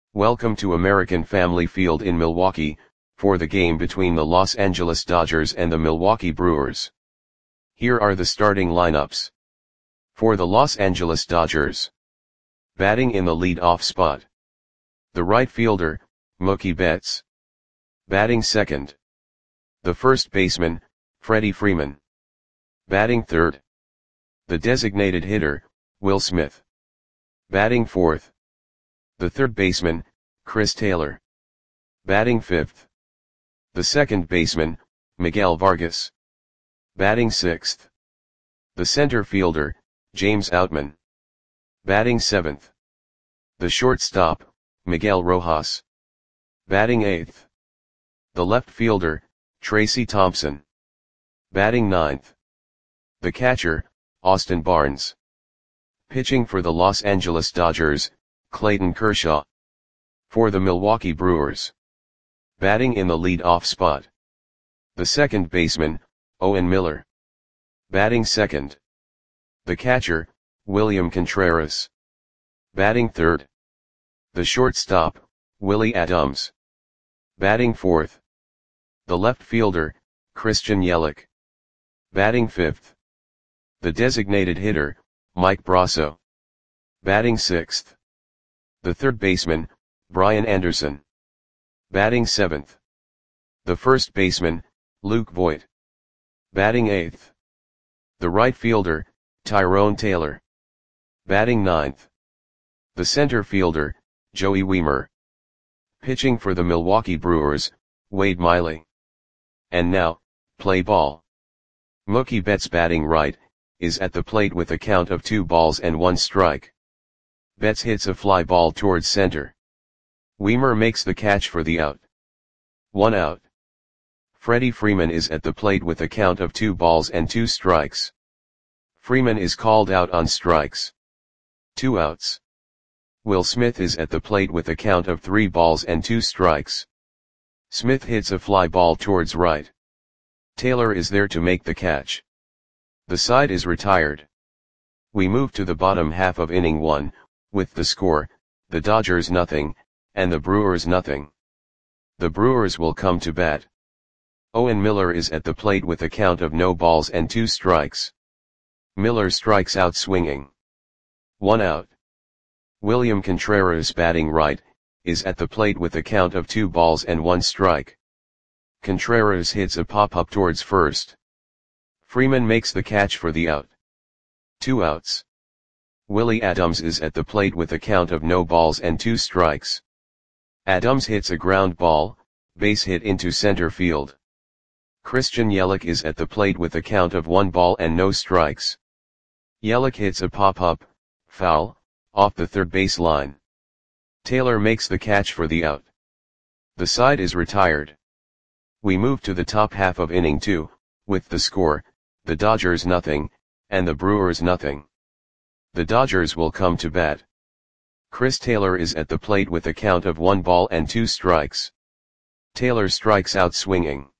Welcome to American Family Field in Milwaukee, for the game between the Los Angeles Dodgers and the Milwaukee Brewers. Here are the starting lineups. For the Los Angeles Dodgers. Batting in the lead-off spot. The right fielder, Mookie Betts. Batting second. The first baseman, Freddie Freeman. Batting third. The designated hitter, Will Smith. Batting fourth. The third baseman, Chris Taylor. Batting fifth. The second baseman, Miguel Vargas. Batting sixth. The center fielder, James Outman. Batting seventh. The shortstop, Miguel Rojas. Batting eighth. The left fielder, Tracy Thompson. Batting ninth. The catcher, Austin Barnes. Pitching for the Los Angeles Dodgers, Clayton Kershaw. For the Milwaukee Brewers. Batting in the lead-off spot. The second baseman, Owen Miller. Batting second. The catcher, William Contreras. Batting third. The shortstop, Willie Adams. Batting fourth. The left fielder, Christian Yelich. Batting fifth. The designated hitter, Mike Brosseau. Batting sixth. The third baseman, Brian Anderson. Batting seventh. The first baseman, Luke Voit. Batting eighth. The right fielder, Tyrone Taylor. Batting ninth. The center fielder, Joey Wiemer. Pitching for the Milwaukee Brewers, Wade Miley. And now, play ball. Mookie Betts batting right, is at the plate with a count of 2 balls and 1 strike. Betts hits a fly ball towards center. Wiemer makes the catch for the out. 1 out. Freddie Freeman is at the plate with a count of 2 balls and 2 strikes. Freeman is called out on strikes. 2 outs. Will Smith is at the plate with a count of 3 balls and 2 strikes. Smith hits a fly ball towards right. Taylor is there to make the catch. The side is retired. We move to the bottom half of inning 1, with the score, the Dodgers nothing, and the Brewers nothing. The Brewers will come to bat. Owen Miller is at the plate with a count of no balls and 2 strikes. Miller strikes out swinging. 1 out. William Contreras batting right, is at the plate with a count of 2 balls and 1 strike. Contreras hits a pop-up towards first. Freeman makes the catch for the out. 2 outs. Willie Adams is at the plate with a count of no balls and 2 strikes. Adams hits a ground ball, base hit into center field. Christian Yelich is at the plate with a count of 1 ball and no strikes. Yelich hits a pop-up, foul, off the third base line. Taylor makes the catch for the out. The side is retired. We move to the top half of inning 2, with the score, the Dodgers nothing, and the Brewers nothing. The Dodgers will come to bat. Chris Taylor is at the plate with a count of 1 ball and 2 strikes. Taylor strikes out swinging.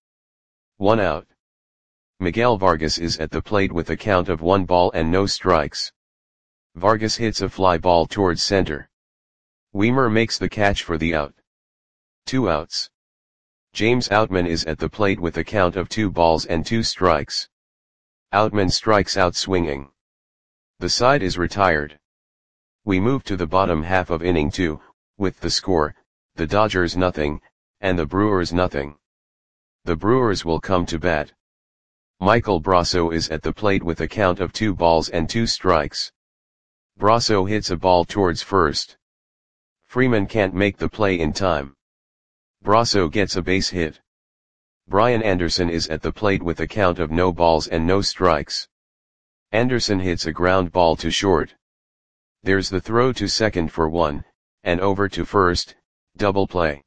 1 out. Miguel Vargas is at the plate with a count of 1 ball and no strikes. Vargas hits a fly ball towards center. Wiemer makes the catch for the out. 2 outs. James Outman is at the plate with a count of 2 balls and 2 strikes. Outman strikes out swinging. The side is retired. We move to the bottom half of inning 2, with the score, the Dodgers nothing, and the Brewers nothing. The Brewers will come to bat. Michael Brosseau is at the plate with a count of 2 balls and 2 strikes. Brosseau hits a ball towards first. Freeman can't make the play in time. Brosseau gets a base hit. Brian Anderson is at the plate with a count of no balls and no strikes. Anderson hits a ground ball to short. There's the throw to second for 1, and over to first, double play.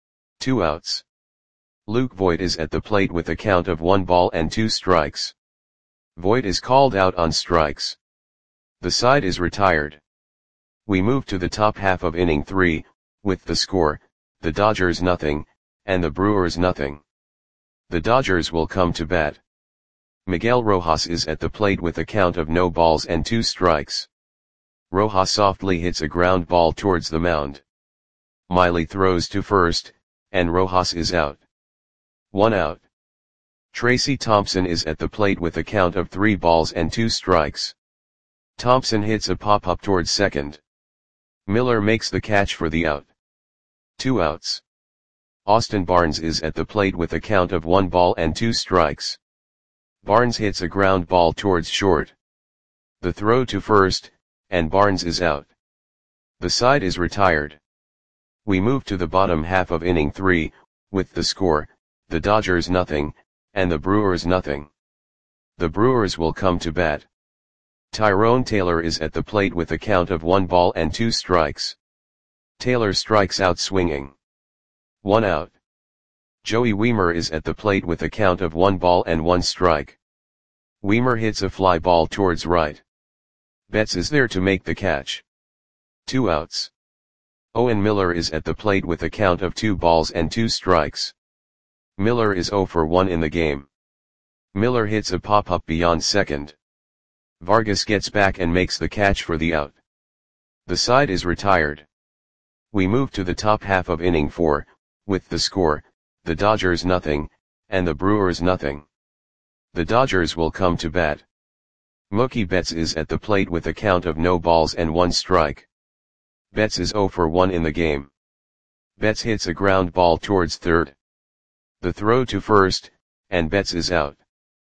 2 outs. Luke Voit is at the plate with a count of 1 ball and 2 strikes. Voit is called out on strikes. The side is retired. We move to the top half of inning 3, with the score, the Dodgers nothing, and the Brewers nothing. The Dodgers will come to bat. Miguel Rojas is at the plate with a count of no balls and 2 strikes. Rojas softly hits a ground ball towards the mound. Miley throws to first, and Rojas is out. 1 out. Tracy Thompson is at the plate with a count of 3 balls and 2 strikes. Thompson hits a pop-up towards second. Miller makes the catch for the out. 2 outs. Austin Barnes is at the plate with a count of 1 ball and 2 strikes. Barnes hits a ground ball towards short. The throw to first, and Barnes is out. The side is retired. We move to the bottom half of inning 3, with the score, the Dodgers nothing, and the Brewers nothing. The Brewers will come to bat. Tyrone Taylor is at the plate with a count of 1 ball and 2 strikes. Taylor strikes out swinging. 1 out. Joey Wiemer is at the plate with a count of 1 ball and 1 strike. Wiemer hits a fly ball towards right. Betts is there to make the catch. 2 outs. Owen Miller is at the plate with a count of 2 balls and 2 strikes. Miller is 0 for 1 in the game. Miller hits a pop-up beyond second. Vargas gets back and makes the catch for the out. The side is retired. We move to the top half of inning 4, with the score, the Dodgers nothing, and the Brewers nothing. The Dodgers will come to bat. Mookie Betts is at the plate with a count of no balls and 1 strike. Betts is 0 for 1 in the game. Betts hits a ground ball towards third. The throw to first, and Betts is out.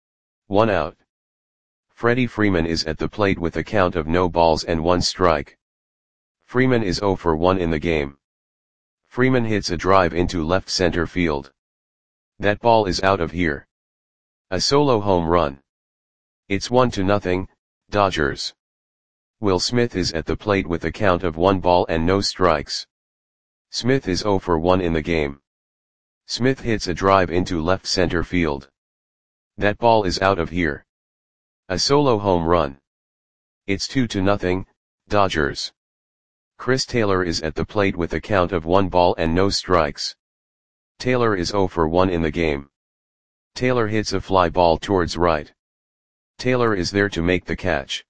1 out. Freddie Freeman is at the plate with a count of no balls and 1 strike. Freeman is 0 for 1 in the game. Freeman hits a drive into left center field. That ball is out of here. A solo home run. It's 1-0, Dodgers. Will Smith is at the plate with a count of 1 ball and no strikes. Smith is 0 for 1 in the game. Smith hits a drive into left center field. That ball is out of here. A solo home run. It's 2-0, Dodgers. Chris Taylor is at the plate with a count of 1 ball and no strikes. Taylor is 0 for 1 in the game. Taylor hits a fly ball towards right. Taylor is there to make the catch.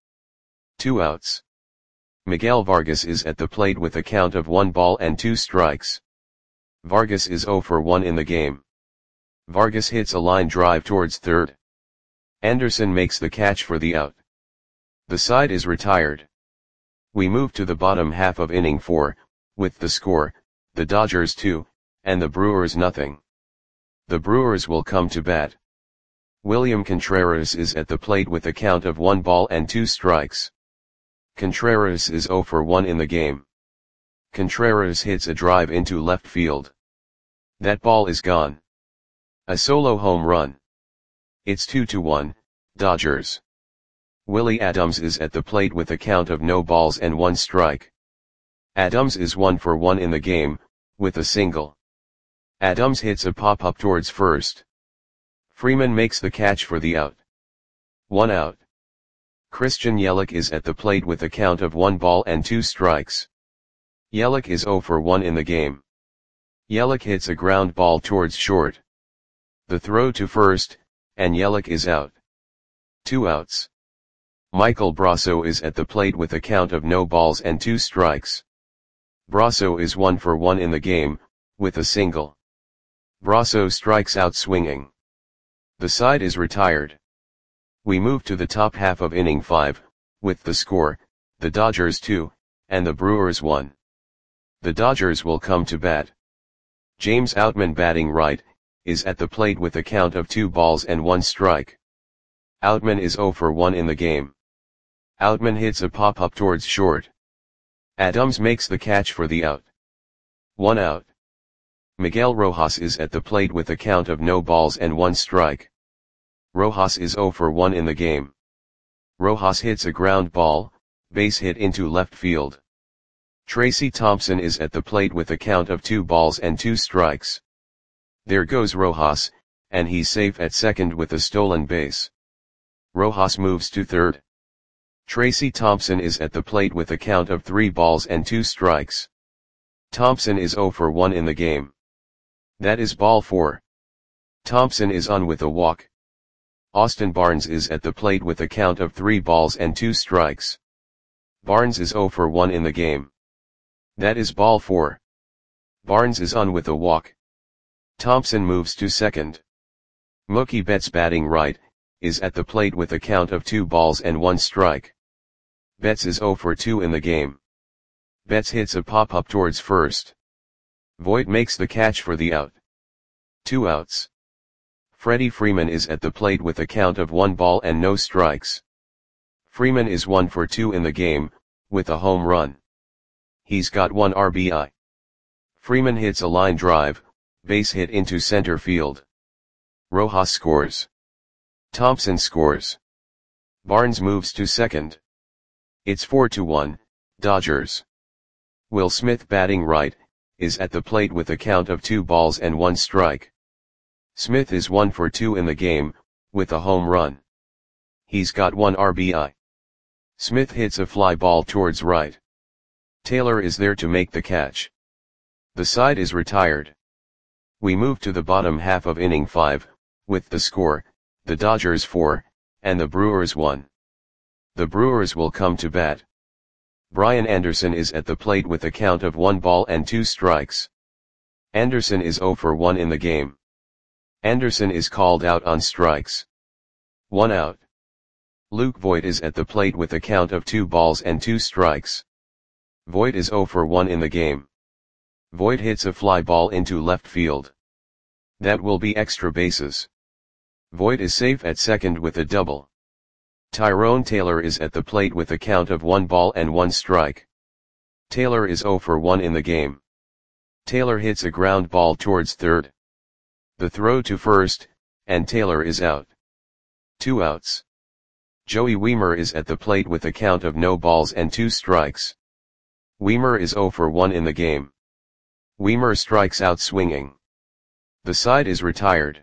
2 outs. Miguel Vargas is at the plate with a count of 1 ball and 2 strikes. Vargas is 0 for 1 in the game. Vargas hits a line drive towards third. Anderson makes the catch for the out. The side is retired. We move to the bottom half of inning 4, with the score, the Dodgers 2, and the Brewers nothing. The Brewers will come to bat. William Contreras is at the plate with a count of 1 ball and 2 strikes. Contreras is 0 for 1 in the game. Contreras hits a drive into left field. That ball is gone. A solo home run. It's 2-1, Dodgers. Willie Adams is at the plate with a count of no balls and 1 strike. Adams is 1 for 1 in the game, with a single. Adams hits a pop-up towards first. Freeman makes the catch for the out. 1 out. Christian Yelich is at the plate with a count of 1 ball and 2 strikes. Yelich is 0 for 1 in the game. Yelich hits a ground ball towards short. The throw to first, and Yelich is out. 2 outs. Michael Brasso is at the plate with a count of no balls and 2 strikes. Brasso is 1 for 1 in the game, with a single. Brasso strikes out swinging. The side is retired. We move to the top half of inning 5, with the score, the Dodgers 2, and the Brewers 1. The Dodgers will come to bat. James Outman batting right, is at the plate with a count of 2 balls and 1 strike. Outman is 0 for 1 in the game. Outman hits a pop-up towards short. Adams makes the catch for the out. 1 out. Miguel Rojas is at the plate with a count of no balls and 1 strike. Rojas is 0 for 1 in the game. Rojas hits a ground ball, base hit into left field. Tracy Thompson is at the plate with a count of 2 balls and 2 strikes. There goes Rojas, and he's safe at second with a stolen base. Rojas moves to third. Tracy Thompson is at the plate with a count of 3 balls and 2 strikes. Thompson is 0 for 1 in the game. That is ball 4. Thompson is on with a walk. Austin Barnes is at the plate with a count of 3 balls and 2 strikes. Barnes is 0 for 1 in the game. That is ball 4. Barnes is on with a walk. Thompson moves to second. Mookie Betts batting right, is at the plate with a count of 2 balls and 1 strike. Betts is 0 for 2 in the game. Betts hits a pop-up towards first. Voit makes the catch for the out. 2 outs. Freddie Freeman is at the plate with a count of 1 ball and no strikes. Freeman is 1 for 2 in the game, with a home run. He's got 1 RBI. Freeman hits a line drive, base hit into center field. Rojas scores. Thompson scores. Barnes moves to second. It's 4-1, Dodgers. Will Smith batting right, is at the plate with a count of 2 balls and 1 strike. Smith is 1 for 2 in the game, with a home run. He's got 1 RBI. Smith hits a fly ball towards right. Taylor is there to make the catch. The side is retired. We move to the bottom half of inning 5, with the score, the Dodgers 4, and the Brewers 1. The Brewers will come to bat. Brian Anderson is at the plate with a count of 1 ball and 2 strikes. Anderson is 0 for 1 in the game. Anderson is called out on strikes. 1 out. Luke Voit is at the plate with a count of 2 balls and 2 strikes. Voit is 0 for 1 in the game. Voit hits a fly ball into left field. That will be extra bases. Voit is safe at second with a double. Tyrone Taylor is at the plate with a count of 1 ball and 1 strike. Taylor is 0 for 1 in the game. Taylor hits a ground ball towards third. The throw to first, and Taylor is out. 2 outs. Joey Wiemer is at the plate with a count of no balls and 2 strikes. Wiemer is 0 for 1 in the game. Wiemer strikes out swinging. The side is retired.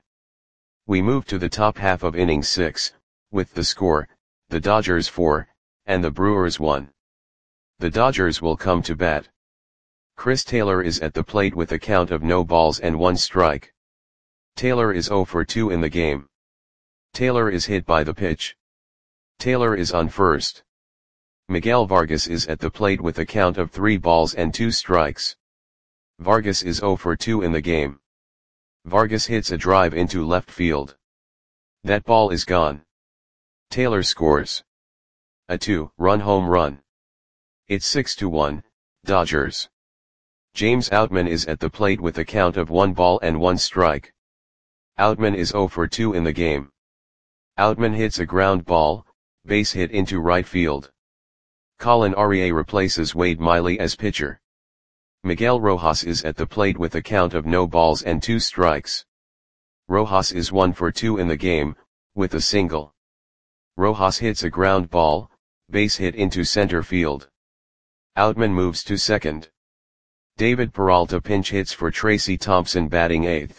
We move to the top half of inning 6, with the score, the Dodgers 4, and the Brewers 1. The Dodgers will come to bat. Chris Taylor is at the plate with a count of no balls and 1 strike. Taylor is 0 for 2 in the game. Taylor is hit by the pitch. Taylor is on first. Miguel Vargas is at the plate with a count of 3 balls and 2 strikes. Vargas is 0 for 2 in the game. Vargas hits a drive into left field. That ball is gone. Taylor scores a 2-run home run. It's 6-1, Dodgers. James Outman is at the plate with a count of 1 ball and 1 strike. Outman is 0 for 2 in the game. Outman hits a ground ball, base hit into right field. Colin Arie replaces Wade Miley as pitcher. Miguel Rojas is at the plate with a count of no balls and 2 strikes. Rojas is 1 for 2 in the game, with a single. Rojas hits a ground ball, base hit into center field. Outman moves to second. David Peralta pinch hits for Tracy Thompson batting 8th.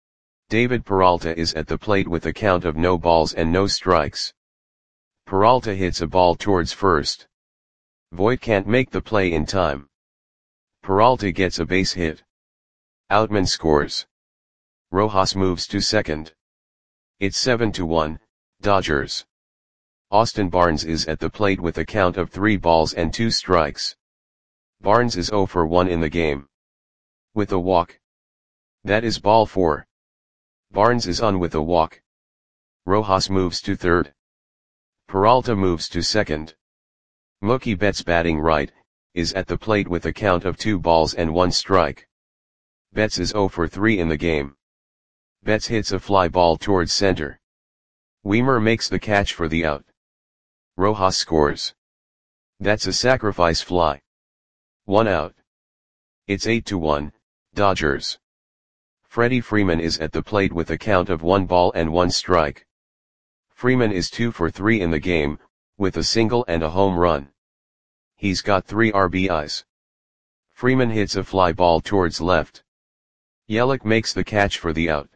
David Peralta is at the plate with a count of no balls and no strikes. Peralta hits a ball towards first. Voit can't make the play in time. Peralta gets a base hit. Outman scores. Rojas moves to second. It's 7-1, Dodgers. Austin Barnes is at the plate with a count of 3 balls and 2 strikes. Barnes is 0 for 1 in the game. With a walk. That is ball 4. Barnes is on with a walk. Rojas moves to third. Peralta moves to second. Mookie Betts batting right, is at the plate with a count of 2 balls and 1 strike. Betts is 0 for 3 in the game. Betts hits a fly ball towards center. Wiemer makes the catch for the out. Rojas scores. That's a sacrifice fly. 1 out. It's 8-1, Dodgers. Freddie Freeman is at the plate with a count of 1 ball and 1 strike. Freeman is 2 for 3 in the game, with a single and a home run. He's got 3 RBIs. Freeman hits a fly ball towards left. Yelich makes the catch for the out.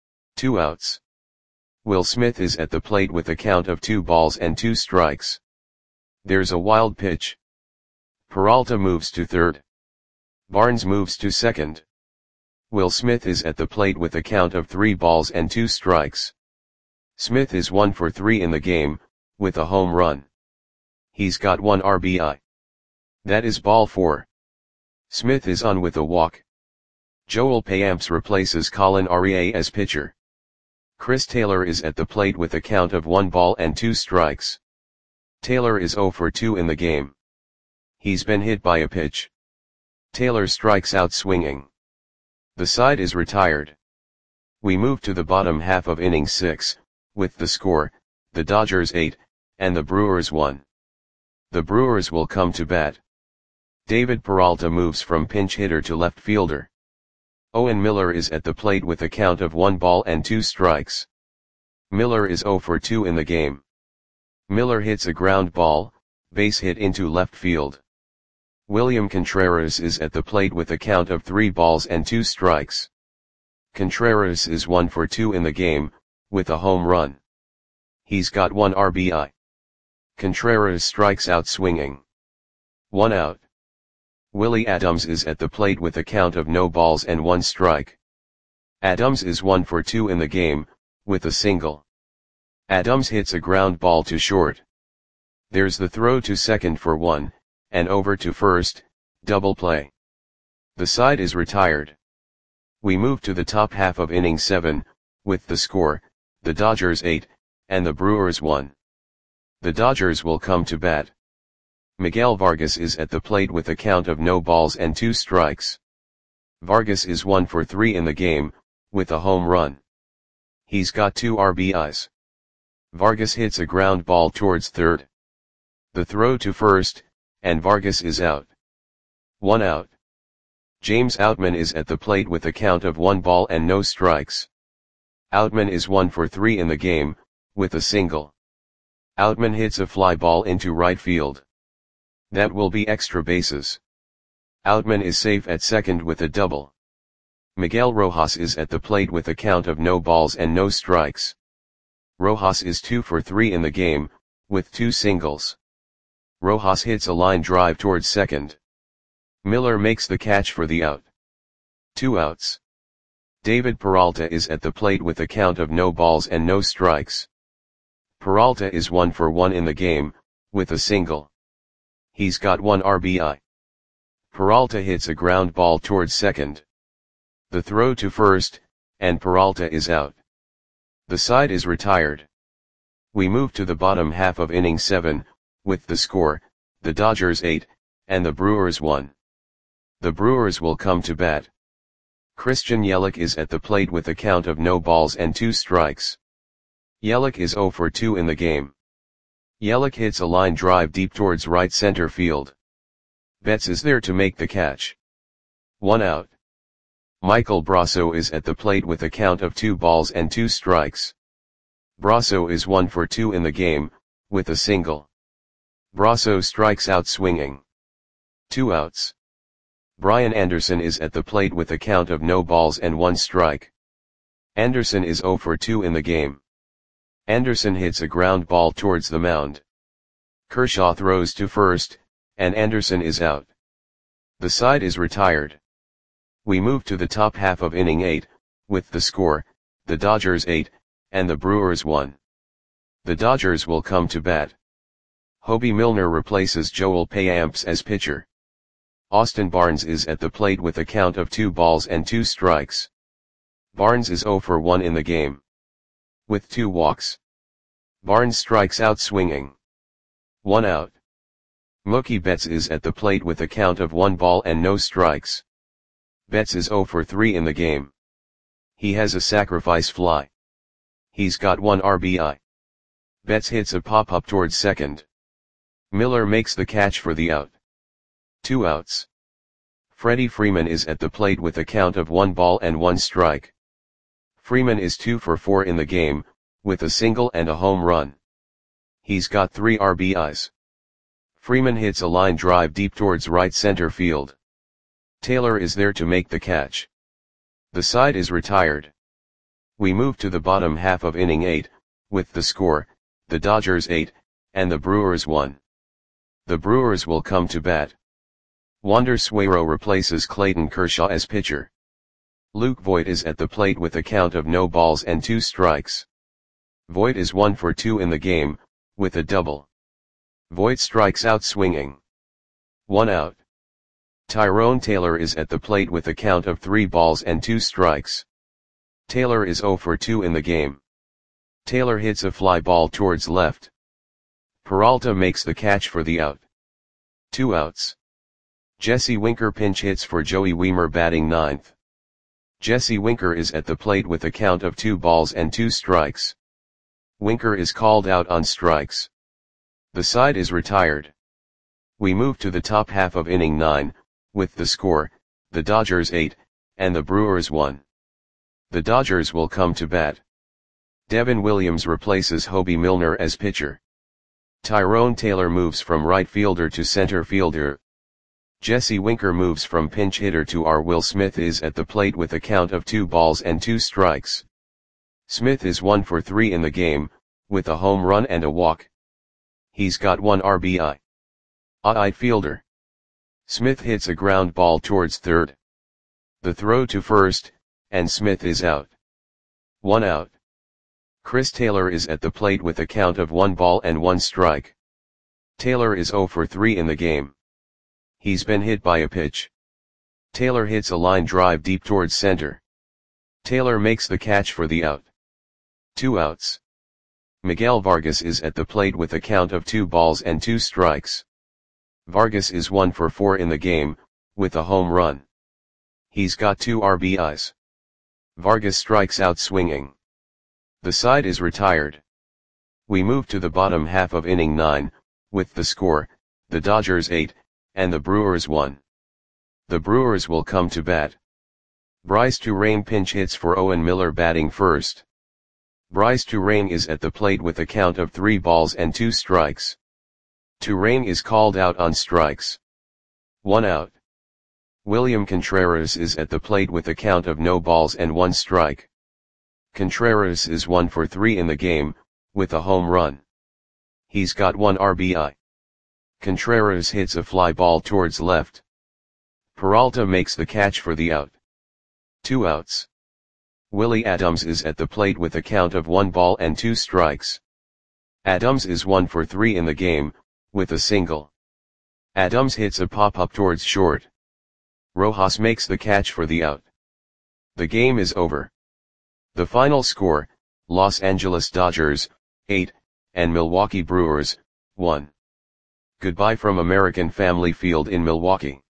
2 outs. Will Smith is at the plate with a count of 2 balls and 2 strikes. There's a wild pitch. Peralta moves to third. Barnes moves to second. Will Smith is at the plate with a count of 3 balls and 2 strikes. Smith is 1 for 3 in the game, with a home run. He's got 1 RBI. That is ball 4. Smith is on with a walk. Joel Payamps replaces Colin Arie as pitcher. Chris Taylor is at the plate with a count of 1 ball and 2 strikes. Taylor is 0 for 2 in the game. He's been hit by a pitch. Taylor strikes out swinging. The side is retired. We move to the bottom half of inning 6, with the score, the Dodgers 8, and the Brewers 1. The Brewers will come to bat. David Peralta moves from pinch hitter to left fielder. Owen Miller is at the plate with a count of 1 ball and 2 strikes. Miller is 0 for 2 in the game. Miller hits a ground ball, base hit into left field. William Contreras is at the plate with a count of 3 balls and 2 strikes. Contreras is 1 for 2 in the game, with a home run. He's got 1 RBI. Contreras strikes out swinging. 1 out. Willie Adams is at the plate with a count of no balls and 1 strike. Adams is 1 for 2 in the game, with a single. Adams hits a ground ball to short. There's the throw to second for 1, and over to first, double play. The side is retired. We move to the top half of inning 7, with the score, the Dodgers 8, and the Brewers 1. The Dodgers will come to bat. Miguel Vargas is at the plate with a count of no balls and 2 strikes. Vargas is 1 for 3 in the game, with a home run. He's got 2 RBIs. Vargas hits a ground ball towards third. The throw to first, and Vargas is out. 1 out. James Outman is at the plate with a count of 1 ball and no strikes. Outman is 1 for 3 in the game, with a single. Outman hits a fly ball into right field. That will be extra bases. Outman is safe at second with a double. Miguel Rojas is at the plate with a count of no balls and no strikes. Rojas is 2 for 3 in the game, with 2 singles. Rojas hits a line drive towards second. Miller makes the catch for the out. 2 outs. David Peralta is at the plate with a count of no balls and no strikes. Peralta is 1 for 1 in the game, with a single. He's got 1 RBI. Peralta hits a ground ball towards second. The throw to first, and Peralta is out. The side is retired. We move to the bottom half of inning 7, with the score, the Dodgers 8, and the Brewers 1. The Brewers will come to bat. Christian Yelich is at the plate with a count of no balls and 2 strikes. Yelich is 0 for 2 in the game. Yelich hits a line drive deep towards right center field. Betts is there to make the catch. 1 out. Michael Brasso is at the plate with a count of 2 balls and 2 strikes. Brasso is 1 for 2 in the game, with a single. Brasso strikes out swinging. 2 outs. Brian Anderson is at the plate with a count of no balls and 1 strike. Anderson is 0 for 2 in the game. Anderson hits a ground ball towards the mound. Kershaw throws to first, and Anderson is out. The side is retired. We move to the top half of inning 8, with the score, the Dodgers 8, and the Brewers 1. The Dodgers will come to bat. Hobie Milner replaces Joel Payamps as pitcher. Austin Barnes is at the plate with a count of 2 balls and 2 strikes. Barnes is 0 for 1 in the game. With 2 walks. Barnes strikes out swinging. 1 out. Mookie Betts is at the plate with a count of 1 ball and no strikes. Betts is 0 for 3 in the game. He has a sacrifice fly. He's got 1 RBI. Betts hits a pop-up towards second. Miller makes the catch for the out. 2 outs. Freddie Freeman is at the plate with a count of 1 ball and 1 strike. Freeman is 2 for 4 in the game, with a single and a home run. He's got 3 RBIs. Freeman hits a line drive deep towards right center field. Taylor is there to make the catch. The side is retired. We move to the bottom half of inning 8, with the score, the Dodgers 8, and the Brewers 1. The Brewers will come to bat. Wander Suero replaces Clayton Kershaw as pitcher. Luke Voit is at the plate with a count of no balls and 2 strikes. Voit is 1 for 2 in the game, with a double. Voit strikes out swinging. 1 out. Tyrone Taylor is at the plate with a count of 3 balls and 2 strikes. Taylor is 0 for 2 in the game. Taylor hits a fly ball towards left. Peralta makes the catch for the out. 2 outs. Jesse Winker pinch hits for Joey Wiemer batting ninth. Jesse Winker is at the plate with a count of 2 balls and 2 strikes. Winker is called out on strikes. The side is retired. We move to the top half of inning 9, with the score, the Dodgers 8, and the Brewers 1. The Dodgers will come to bat. Devin Williams replaces Hobie Milner as pitcher. Tyrone Taylor moves from right fielder to center fielder. Jesse Winker moves from pinch hitter to R. Will Smith is at the plate with a count of 2 balls and 2 strikes. Smith is 1 for 3 in the game, with a home run and a walk. He's got 1 RBI. Right fielder. Smith hits a ground ball towards third. The throw to first, and Smith is out. 1 out. Chris Taylor is at the plate with a count of 1 ball and 1 strike. Taylor is 0 for 3 in the game. He's been hit by a pitch. Taylor hits a line drive deep towards center. Taylor makes the catch for the out. 2 outs. Miguel Vargas is at the plate with a count of 2 balls and 2 strikes. Vargas is 1 for 4 in the game, with a home run. He's got 2 RBIs. Vargas strikes out swinging. The side is retired. We move to the bottom half of inning 9, with the score, the Dodgers 8, and the Brewers 1. The Brewers will come to bat. Bryce Turang pinch hits for Owen Miller batting first. Bryce Turang is at the plate with a count of 3 balls and 2 strikes. Turang is called out on strikes. 1 out. William Contreras is at the plate with a count of no balls and 1 strike. Contreras is 1 for 3 in the game, with a home run. He's got 1 RBI. Contreras hits a fly ball towards left. Peralta makes the catch for the out. 2 outs. Willie Adams is at the plate with a count of 1 ball and 2 strikes. Adams is 1 for 3 in the game, with a single. Adams hits a pop-up towards short. Rojas makes the catch for the out. The game is over. The final score, Los Angeles Dodgers, 8, and Milwaukee Brewers, 1. Goodbye from American Family Field in Milwaukee.